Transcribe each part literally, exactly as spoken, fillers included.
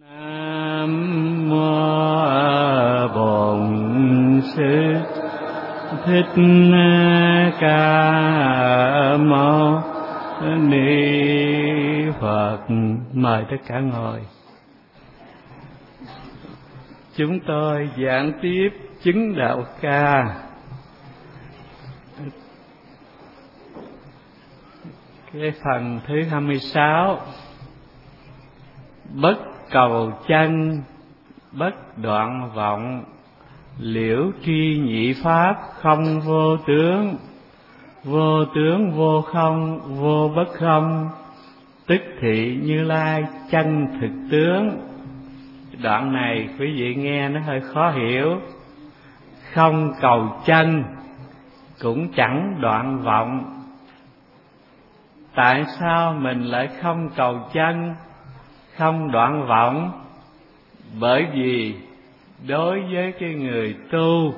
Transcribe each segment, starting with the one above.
Nam mô Bổn Sư Thích Ca Mâu Ni Phật. Mời tất cả ngồi. Chúng tôi giảng tiếp chứng đạo ca. Cái phần thứ hai mươi sáu. Bất cầu chân, bất đoạn vọng, liễu tri nhị pháp không vô tướng, vô tướng vô không, vô bất không, tức thị Như Lai chân thực tướng. Đoạn này quý vị nghe nó hơi khó hiểu. Không cầu chân cũng chẳng đoạn vọng. Tại sao mình lại không cầu chân, không đoạn vọng? Bởi vì đối với cái người tu,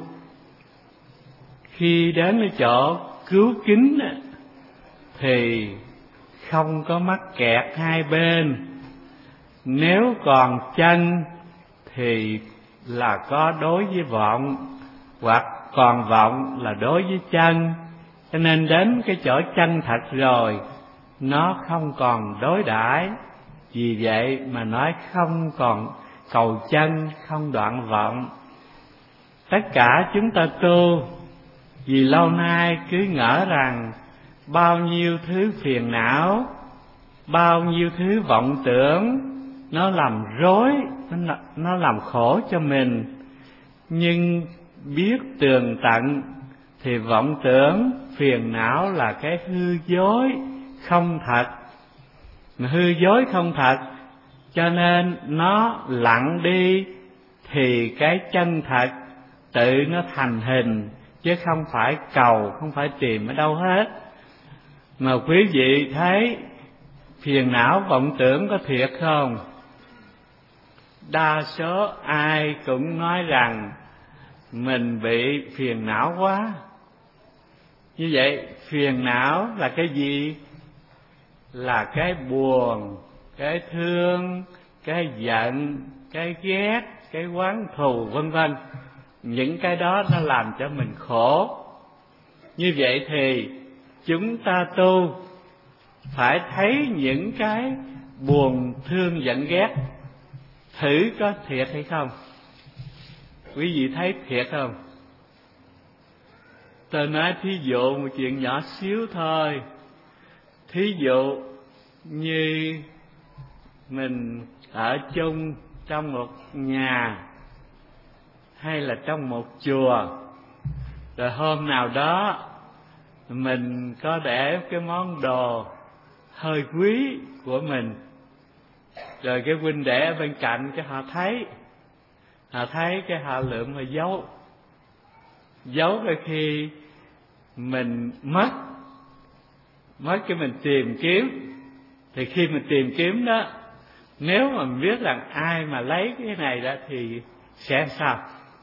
khi đến cái chỗ cứu kính thì không có mắc kẹt hai bên. Nếu còn chân thì là có đối với vọng, hoặc còn vọng là đối với chân. Cho nên đến cái chỗ chân thật rồi, nó không còn đối đãi. Vì vậy mà nói không còn cầu chân, không đoạn vọng. Tất cả chúng ta tu vì lâu nay cứ ngỡ rằng bao nhiêu thứ phiền não, bao nhiêu thứ vọng tưởng, nó làm rối, nó, nó làm khổ cho mình. Nhưng biết tường tận thì vọng tưởng, phiền não là cái hư dối, không thật. Mà hư dối không thật, cho nên nó lặng đi thì cái chân thật tự nó thành hình, chứ không phải cầu, không phải tìm ở đâu hết. Mà quý vị thấy phiền não vọng tưởng có thiệt không? Đa số ai cũng nói rằng mình bị phiền não quá. Như vậy phiền não là cái gì? Là cái buồn, cái thương, cái giận, cái ghét, cái oán thù vân vân. Những cái đó nó làm cho mình khổ. Như vậy thì chúng ta tu phải thấy những cái buồn, thương, giận, ghét, thử có thiệt hay không. Quý vị thấy thiệt không? Tôi nói thí dụ một chuyện nhỏ xíu thôi. Thí dụ như mình ở chung trong một nhà hay là trong một chùa, rồi hôm nào đó mình có để cái món đồ hơi quý của mình, rồi cái huynh đệ ở bên cạnh cái họ thấy, họ thấy cái họ lượm họ giấu, giấu cái khi mình mất, mất cái mình tìm kiếm. Thì khi mình tìm kiếm đó, nếu mà mình biết rằng ai mà lấy cái này đó thì sẽ sao?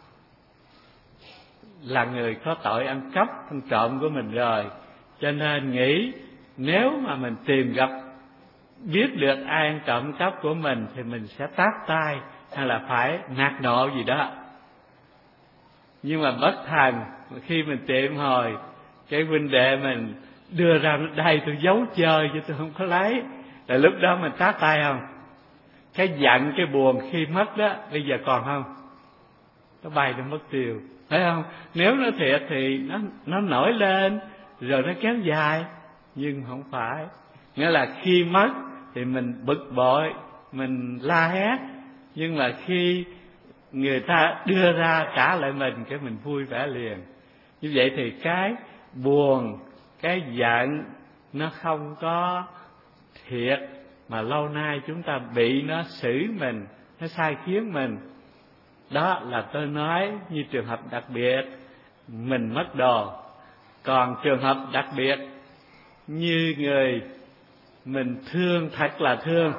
Là người có tội ăn cắp, ăn trộm của mình rồi. Cho nên nghĩ nếu mà mình tìm gặp, biết được ai ăn trộm ăn cắp của mình thì mình sẽ tát tay hay là phải nạt nộ gì đó. Nhưng mà bất thần, khi mình tìm hồi cái huynh đệ mình đưa ra đây tôi giấu chơi chứ tôi không có lấy, là lúc đó mình tát tay không? Cái giận, cái buồn khi mất đó bây giờ còn không? Nó bay, nó mất tiêu, phải không? Nếu nó thiệt thì nó nó nổi lên rồi nó kéo dài, nhưng không phải. Nghĩa là khi mất thì mình bực bội, mình la hét, nhưng mà khi người ta đưa ra trả lại mình cái mình vui vẻ liền. Như vậy thì cái buồn, cái giận nó không có thiệt, mà lâu nay chúng ta bị nó xử mình, nó sai khiến mình. Đó là tôi nói như trường hợp đặc biệt mình mất đồ. Còn trường hợp đặc biệt như người mình thương, thật là thương,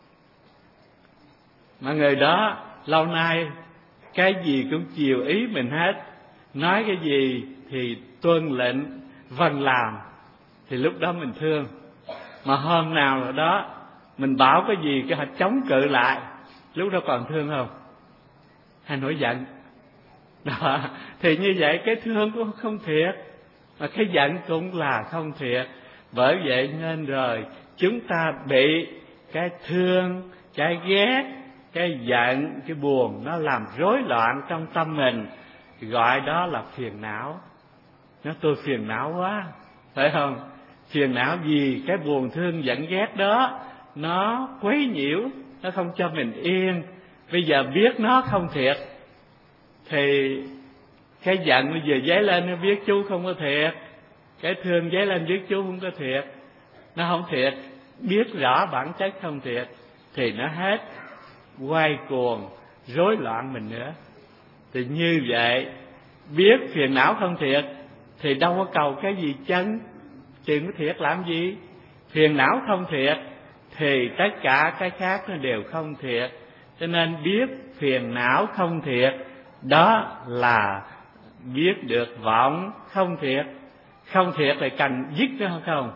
mà người đó lâu nay cái gì cũng chiều ý mình hết, nói cái gì thì tuân lệnh vâng làm, thì lúc đó mình thương. Mà hôm nào đó mình bảo cái gì cái họ chống cự lại, lúc đó còn thương không? Hay nổi giận? Đó, thì như vậy cái thương cũng không thiệt, mà cái giận cũng là không thiệt. Bởi vậy nên rồi chúng ta bị cái thương, cái ghét, cái giận, cái buồn nó làm rối loạn trong tâm mình, gọi đó là phiền não. Nó tôi phiền não quá, phải không? Phiền não vì cái buồn thương giận ghét đó nó quấy nhiễu, nó không cho mình yên. Bây giờ biết nó không thiệt thì cái giận bây giờ dấy lên nó biết chú không có thiệt, cái thương dấy lên biết chú không có thiệt, nó không thiệt. Biết rõ bản chất không thiệt thì nó hết quay cuồng rối loạn mình nữa. Thì như vậy biết phiền não không thiệt thì đâu có cầu cái gì chân, chuyện có thiệt làm gì. Phiền não không thiệt thì tất cả cái khác nó đều không thiệt. Cho nên biết phiền não không thiệt đó là biết được vọng không thiệt. Không thiệt thì cần dứt nó không?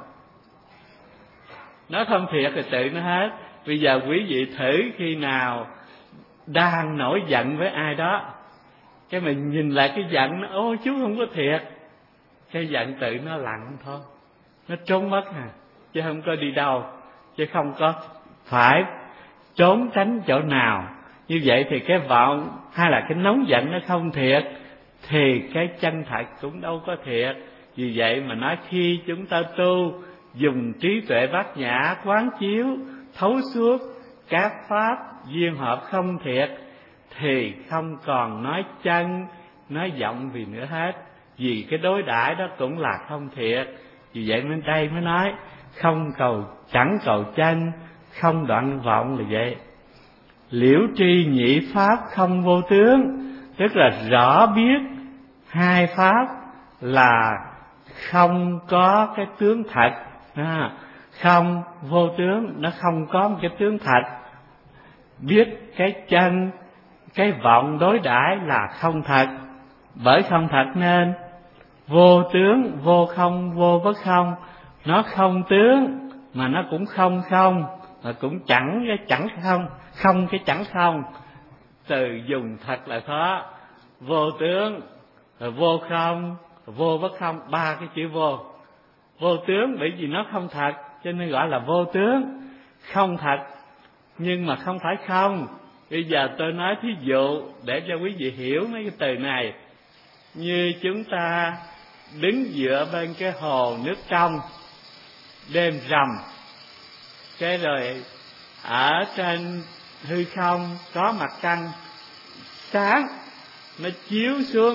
Nó không thiệt thì tự nó hết. Bây giờ quý vị thử khi nào đang nổi giận với ai đó, cái mình nhìn lại cái giận nó, ô chú không có thiệt, cái giận tự nó lặng thôi, nó trốn mất à, chứ không có đi đâu, chứ không có phải trốn tránh chỗ nào. Như vậy thì cái vọng hay là cái nóng giận nó không thiệt thì cái chân thật cũng đâu có thiệt. Vì vậy mà nói khi chúng ta tu dùng trí tuệ bát nhã quán chiếu thấu suốt các pháp duyên hợp không thiệt thì không còn nói chân nói giọng gì nữa hết, vì cái đối đãi đó cũng là không thiệt. Vì vậy bên đây mới nói không cầu chẳng cầu chân, không đoạn vọng là vậy. Liễu tri nhị pháp không vô tướng, tức là rõ biết hai pháp là không có cái tướng thật. À, không vô tướng, nó không có một cái tướng thật. Biết cái chân, cái vọng đối đãi là không thật. Bởi không thật nên vô tướng, vô không, vô bất không. Nó không tướng mà nó cũng không không, mà cũng chẳng cái chẳng không, không cái chẳng không. Từ dùng thật là khó. Vô tướng, vô không, vô bất không, ba cái chữ vô. Vô tướng bởi vì nó không thật cho nên gọi là vô tướng. Không thật nhưng mà không phải không. Bây giờ tôi nói thí dụ để cho quý vị hiểu mấy cái từ này. Như chúng ta đứng dựa bên cái hồ nước trong, đêm rằm, cái rồi ở trên hư không có mặt trăng sáng nó chiếu xuống,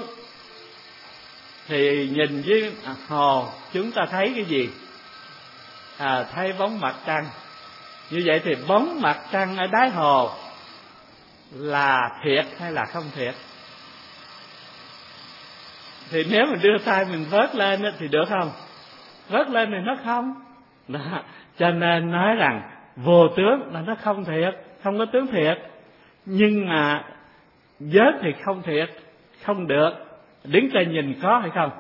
thì nhìn với hồ chúng ta thấy cái gì? À, thấy bóng mặt trăng. Như vậy thì bóng mặt trăng ở đáy hồ là thiệt hay là không thiệt? Thì nếu mình đưa tay mình vớt lên thì được không? Vớt lên thì nó không đó. Cho nên nói rằng vô tướng là nó không thiệt, không có tướng thiệt. Nhưng mà vớt thì không thiệt, không được. Đứng trên nhìn có hay không?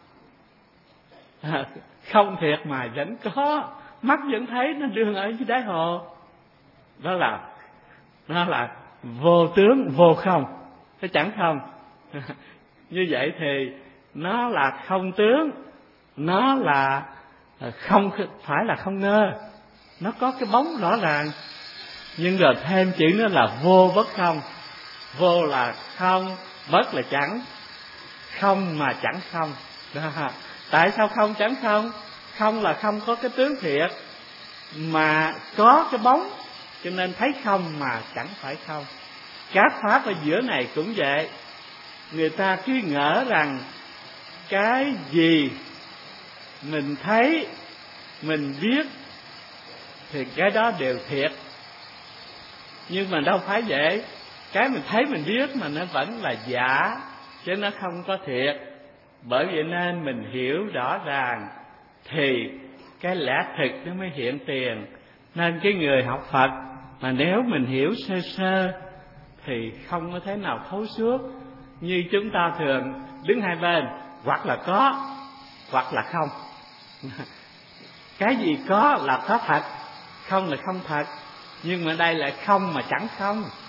À, không thiệt mà vẫn có, mắt vẫn thấy nó đương ở dưới đáy hồ. Đó là đó là vô tướng vô không, nó chẳng không. Như vậy thì nó là không tướng, nó là không phải là không ngơ, nó có cái bóng rõ ràng. Nhưng rồi thêm chữ nữa là vô bất không. Vô là không, bất là chẳng, không mà chẳng không đó. Tại sao không chẳng không? Không là không có cái tướng thiệt mà có cái bóng, cho nên thấy không mà chẳng phải không. Các pháp ở giữa này cũng vậy. Người ta cứ ngỡ rằng cái gì mình thấy, mình biết thì cái đó đều thiệt. Nhưng mà đâu phải vậy. Cái mình thấy mình biết mà nó vẫn là giả, chứ nó không có thiệt. Bởi vậy nên mình hiểu rõ ràng thì cái lẽ thực nó mới hiện tiền. Nên cái người học Phật mà nếu mình hiểu sơ sơ thì không có thế nào thấu suốt. Như chúng ta thường đứng hai bên, hoặc là có hoặc là không. Cái gì có là có thật, không là không thật. Nhưng mà đây là không mà chẳng không.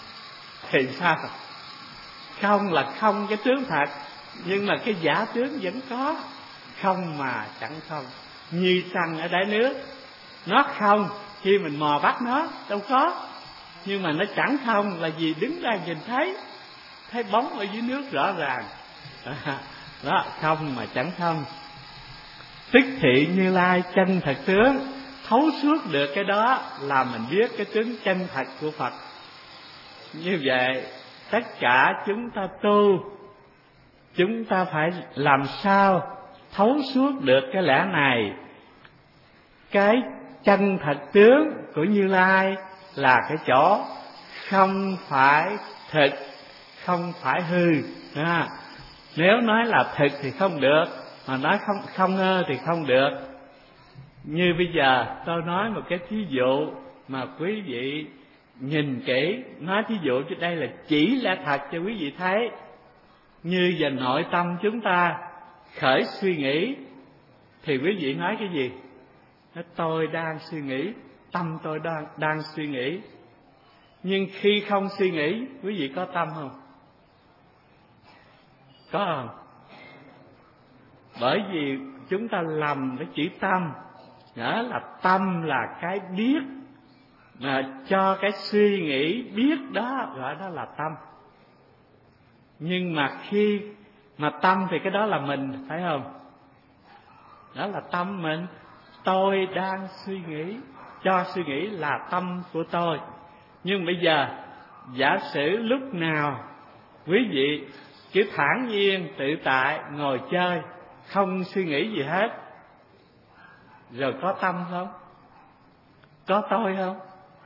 thì sao? Không là không cái tướng thật, nhưng mà cái giả tướng vẫn có. Không mà chẳng không, như xăng ở đáy nước. Nó không khi mình mò bắt nó đâu có, nhưng mà nó chẳng không là vì đứng ra nhìn thấy, thấy bóng ở dưới nước rõ ràng. Đó, không mà chẳng không. Tức thị Như Lai chân thật tướng, thấu suốt được cái đó là mình biết cái tướng chân thật của Phật. Như vậy tất cả chúng ta tu, chúng ta phải làm sao thấu suốt được cái lẽ này. Cái chân thật tướng của Như Lai là cái chỗ không phải thực, không phải hư. À, nếu nói là thực thì không được, mà nói không không ngơ thì không được. Như bây giờ tôi nói một cái thí dụ mà quý vị nhìn kỹ, nói thí dụ trên đây là chỉ lẽ thật cho quý vị thấy. Như về nội tâm chúng ta khởi suy nghĩ thì quý vị nói cái gì? Nói tôi đang suy nghĩ, tâm tôi đang, đang suy nghĩ. Nhưng khi không suy nghĩ, quý vị có tâm không? Có không? Bởi vì chúng ta lầm cái chữ tâm, nghĩa là tâm là cái biết, mà cho cái suy nghĩ biết đó gọi đó là tâm. Nhưng mà khi mà tâm thì cái đó là mình, phải không? Đó là tâm mình. Tôi đang suy nghĩ, cho suy nghĩ là tâm của tôi. Nhưng bây giờ giả sử lúc nào quý vị cứ thản nhiên tự tại ngồi chơi, không suy nghĩ gì hết, rồi có tâm không? Có tôi không?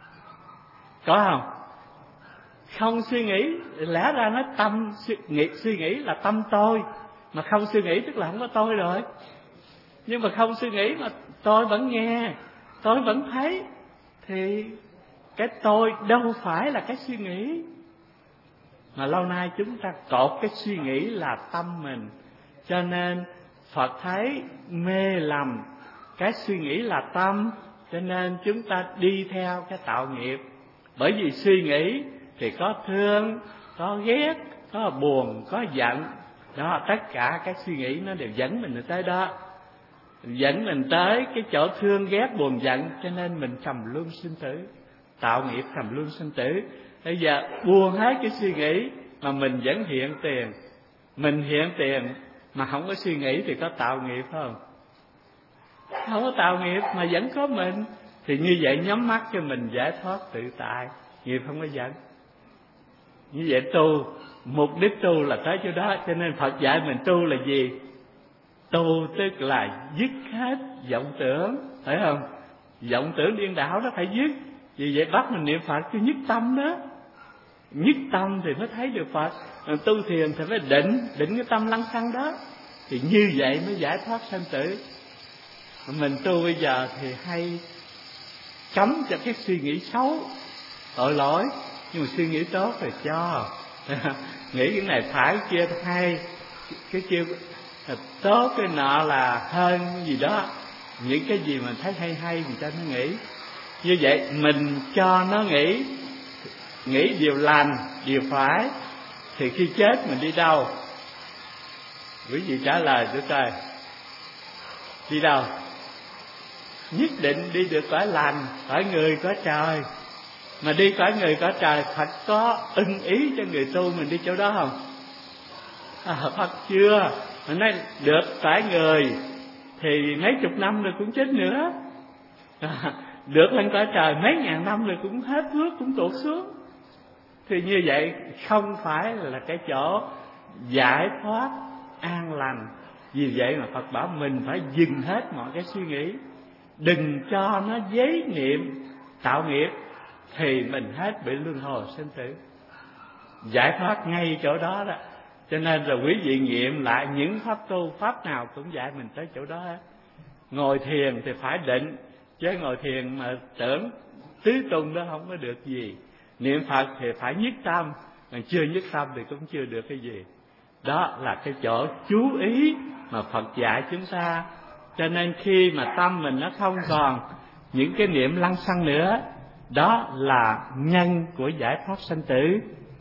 Có không? Không suy nghĩ, lẽ ra nói tâm suy nghĩ, suy nghĩ là tâm tôi, mà không suy nghĩ tức là không có tôi rồi. Nhưng mà không suy nghĩ mà tôi vẫn nghe, tôi vẫn thấy, thì cái tôi đâu phải là cái suy nghĩ. Mà lâu nay chúng ta cột cái suy nghĩ là tâm mình, cho nên Phật thấy mê lầm cái suy nghĩ là tâm, cho nên chúng ta đi theo cái tạo nghiệp. Bởi vì suy nghĩ thì có thương, có ghét, có buồn, có giận. Đó, tất cả cái suy nghĩ nó đều dẫn mình tới đó, dẫn mình tới cái chỗ thương ghét buồn giận, cho nên mình trầm luân sinh tử, tạo nghiệp trầm luân sinh tử. Bây giờ buông hết cái suy nghĩ mà mình vẫn hiện tiền, mình hiện tiền mà không có suy nghĩ thì có tạo nghiệp không? Không có tạo nghiệp mà vẫn có mình, thì như vậy nhắm mắt cho mình giải thoát tự tại, nghiệp không có dẫn. Như vậy tu, mục đích tu là tới chỗ đó. Cho nên Phật dạy mình tu là gì? Tu tức là dứt hết vọng tưởng, phải không? Vọng tưởng điên đảo đó phải dứt. Vì vậy bắt mình niệm Phật cho nhất tâm đó. Nhất tâm thì mới thấy được Phật. Còn tu thiền thì phải định, định cái tâm lăng xăng đó. Thì như vậy mới giải thoát sanh tử. Mình tu bây giờ thì hay cấm cho cái suy nghĩ xấu, tội lỗi. Nhưng mà suy nghĩ tốt thì cho nghĩ cái này phải, cái kia hay, cái kia tốt, cái nọ là hơn cái gì đó. Những cái gì mình thấy hay hay mình cho nó nghĩ. Như vậy mình cho nó nghĩ, nghĩ điều lành, điều phải, thì khi chết mình đi đâu? Quý vị trả lời tôi coi. Đi đâu? Nhất định đi được cõi lành, cõi người cõi trời. Mà đi cõi người cõi trời, Phật có ưng ý cho người tu mình đi chỗ đó không? À, Phật chưa. Mà nói được cõi người thì mấy chục năm rồi cũng chết nữa. À, được lên cõi trời mấy ngàn năm rồi cũng hết phước, cũng tụt xuống. Thì như vậy không phải là cái chỗ giải thoát an lành. Vì vậy mà Phật bảo mình phải dừng hết mọi cái suy nghĩ, đừng cho nó giấy niệm tạo nghiệp, thì mình hết bị luân hồi sinh tử, giải thoát ngay chỗ đó đó. Cho nên là quý vị nghiệm lại những pháp tu, pháp nào cũng dạy mình tới chỗ đó. Ngồi thiền thì phải định, chứ ngồi thiền mà tưởng tứ tung đó không có được gì. Niệm Phật thì phải nhất tâm, còn chưa nhất tâm thì cũng chưa được cái gì. Đó là cái chỗ chú ý mà Phật dạy chúng ta. Cho nên khi mà tâm mình nó không còn những cái niệm lăng xăng nữa, đó là nhân của giải thoát sanh tử.